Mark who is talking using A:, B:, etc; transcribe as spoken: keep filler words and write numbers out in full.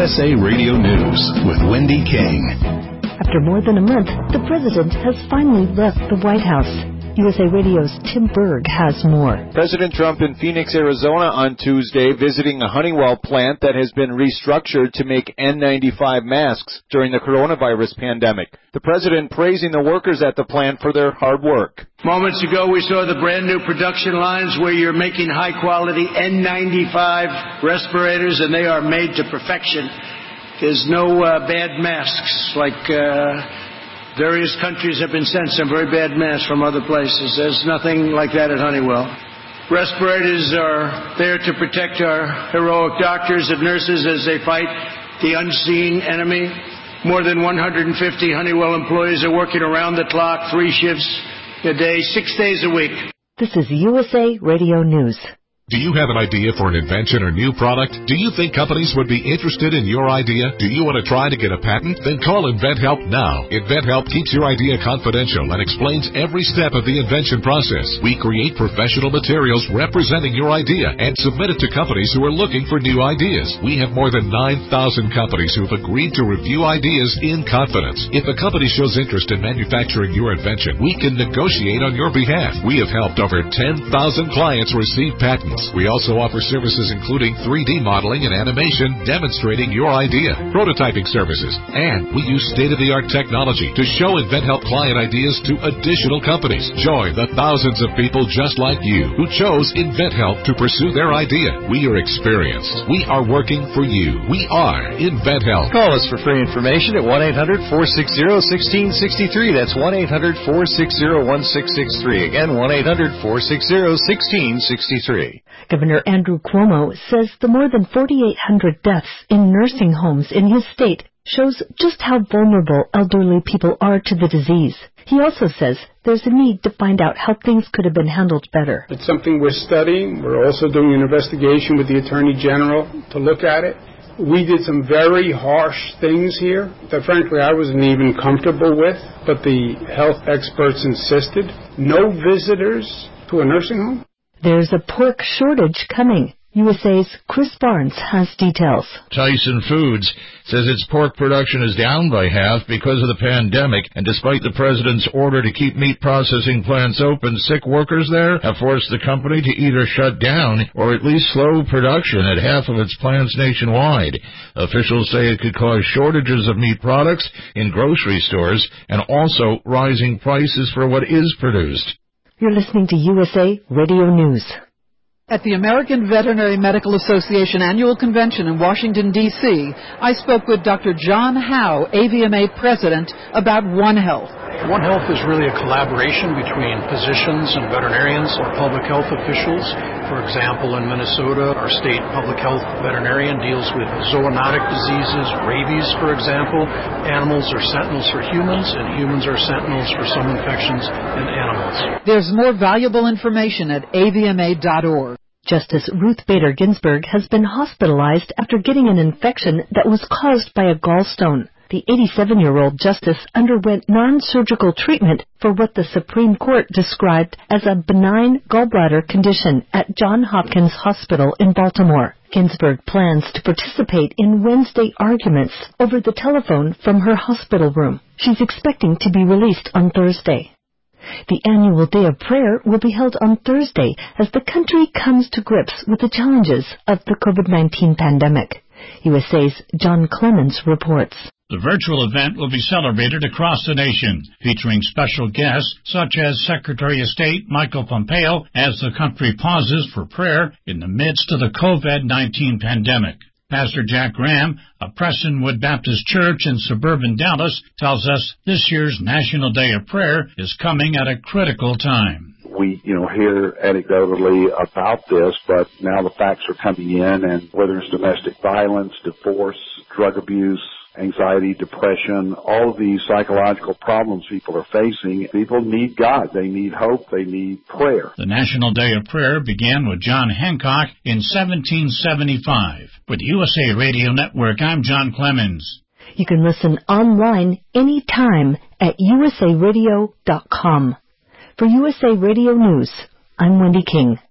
A: S A Radio News with Wendy King.
B: After more than a month, the president has finally left the White House. U S A Radio's Tim Berg has more.
C: President Trump in Phoenix, Arizona on Tuesday, visiting a Honeywell plant that has been restructured to make N ninety-five masks during the coronavirus pandemic. The president praising the workers at the plant for their hard work.
D: Moments ago, we saw the brand new production lines where you're making high-quality N ninety-five respirators, and they are made to perfection. There's no uh, bad masks like... Uh, Various countries have been sent some very bad masks from other places. There's nothing like that at Honeywell. Respirators are there to protect our heroic doctors and nurses as they fight the unseen enemy. More than one hundred fifty Honeywell employees are working around the clock, three shifts a day, six days a week.
B: This is U S A Radio News.
E: Do you have an idea for an invention or new product? Do you think companies would be interested in your idea? Do you want to try to get a patent? Then call InventHelp now. InventHelp keeps your idea confidential and explains every step of the invention process. We create professional materials representing your idea and submit it to companies who are looking for new ideas. We have more than nine thousand companies who have agreed to review ideas in confidence. If a company shows interest in manufacturing your invention, we can negotiate on your behalf. We have helped over ten thousand clients receive patents. We also offer services including three D modeling and animation demonstrating your idea, prototyping services, and we use state-of-the-art technology to show InventHelp client ideas to additional companies. Join the thousands of people just like you who chose InventHelp to pursue their idea. We are experienced. We are working for you. We are InventHelp.
F: Call us for free information at one eight hundred four six zero one six six three. That's one eight hundred four six zero one six six three. Again, one eight hundred four six zero one six six three.
B: Governor Andrew Cuomo says the more than forty-eight hundred deaths in nursing homes in his state shows just how vulnerable elderly people are to the disease. He also says there's a need to find out how things could have been handled better.
G: It's something we're studying. We're also doing an investigation with the Attorney General to look at it. We did some very harsh things here that, frankly, I wasn't even comfortable with, but the health experts insisted. No visitors to a nursing home.
B: There's a pork shortage coming. U S A's Chris Barnes has details.
H: Tyson Foods says its pork production is down by half because of the pandemic, and despite the president's order to keep meat processing plants open, sick workers there have forced the company to either shut down or at least slow production at half of its plants nationwide. Officials say it could cause shortages of meat products in grocery stores and also rising prices for what is produced.
B: You're listening to U S A Radio News.
I: At the American Veterinary Medical Association Annual Convention in Washington, D C, I spoke with Doctor John Howe, A V M A President, about One Health.
J: One Health is really a collaboration between physicians and veterinarians or public health officials. For example, in Minnesota, our state public health veterinarian deals with zoonotic diseases, rabies, for example. Animals are sentinels for humans, and humans are sentinels for some infections in animals.
I: There's more valuable information at A V M A dot org.
B: Justice Ruth Bader Ginsburg has been hospitalized after getting an infection that was caused by a gallstone. The eighty-seven-year-old justice underwent non-surgical treatment for what the Supreme Court described as a benign gallbladder condition at Johns Hopkins Hospital in Baltimore. Ginsburg plans to participate in Wednesday arguments over the telephone from her hospital room. She's expecting to be released on Thursday. The annual Day of Prayer will be held on Thursday as the country comes to grips with the challenges of the COVID nineteen pandemic. U S A's John Clemens reports.
K: The virtual event will be celebrated across the nation, featuring special guests such as Secretary of State Michael Pompeo as the country pauses for prayer in the midst of the COVID nineteen pandemic. Pastor Jack Graham of Prestonwood Baptist Church in suburban Dallas tells us this year's National Day of Prayer is coming at a critical time.
L: We, you know, hear anecdotally about this, but now the facts are coming in, and whether it's domestic violence, divorce, drug abuse, anxiety, depression, all of these psychological problems people are facing, people need God. They need hope. They need prayer.
K: The National Day of Prayer began with John Hancock in seventeen seventy-five. With U S A Radio Network, I'm John Clemens.
B: You can listen online anytime at U S A radio dot com. For U S A Radio News, I'm Wendy King.